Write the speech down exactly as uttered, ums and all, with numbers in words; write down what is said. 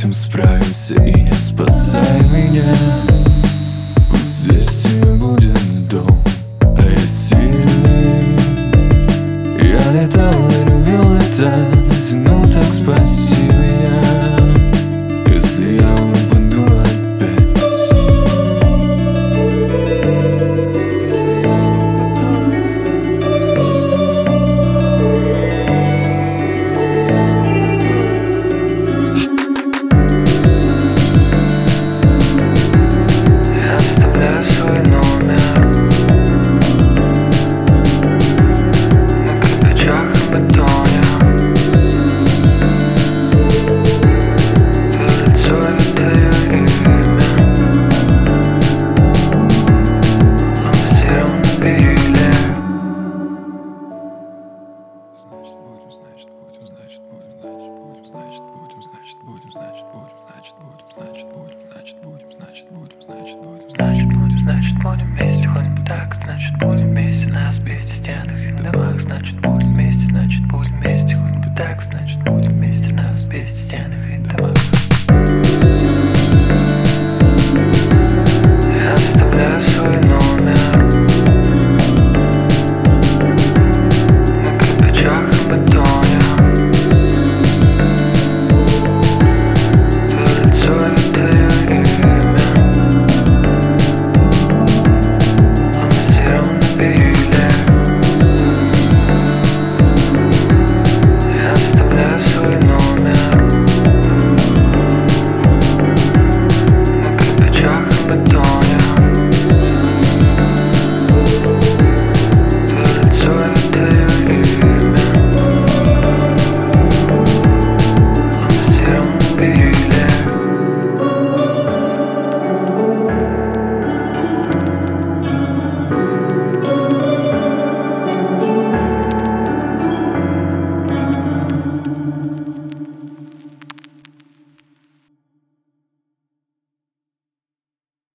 этим справимся и не спасай меня. Пусть здесь тебе будет дом, а я сильный. Я летал и любил летать, ну так спаси меня, если я упаду опять. Если я упаду опять. Если я упаду опять. Я оставляю свой номер Значит, будем, значит, будем, значит, будем, значит, будем, значит, будем, значит, будем, значит, будем, значит, будем, значит, будем, значит, будем, значит, будем, значит, будем, значит, будем, значит, будем, вместе ходим так, значит, будем.